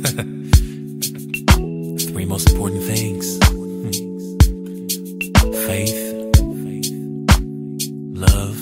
Three most important things. Faith, love,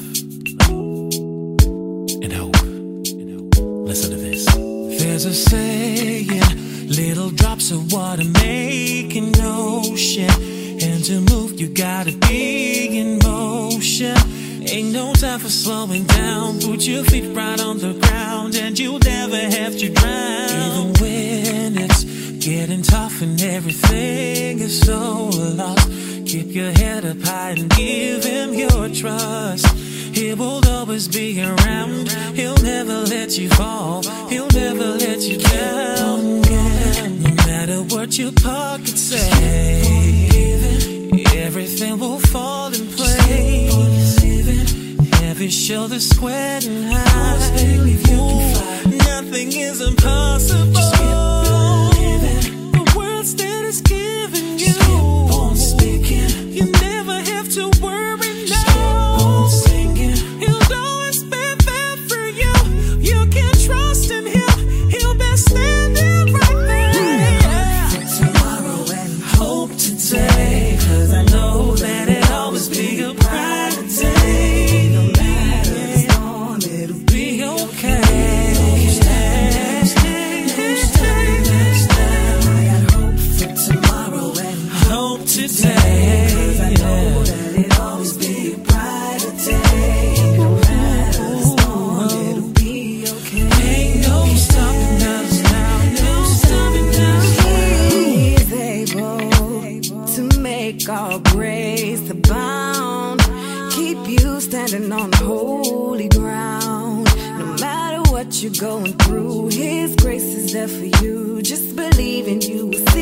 and hope. Listen to this. There's a saying, little drops of water make an ocean. And to move, you gotta be in motion. Ain't no time for slowing down. Put your feet right on the ground and you'll never have to drown. Even when it's getting tough and everything is so lost, keep your head up high and give him your trust. He will always be around. He'll never let you fall. He'll never let you down. No matter what your pockets say, everything will fall in place. Every shoulder squared and high. Nothing is impossible. The words that is giving you, you never have to worry now. He'll always be there for you. You can trust in him. He'll be standing right there. Tomorrow and hope today, 'cause I know that it'll always be a brighter day. All grace abound, keep you standing on holy ground. No matter what you're going through, His grace is there for you. Just believe and you will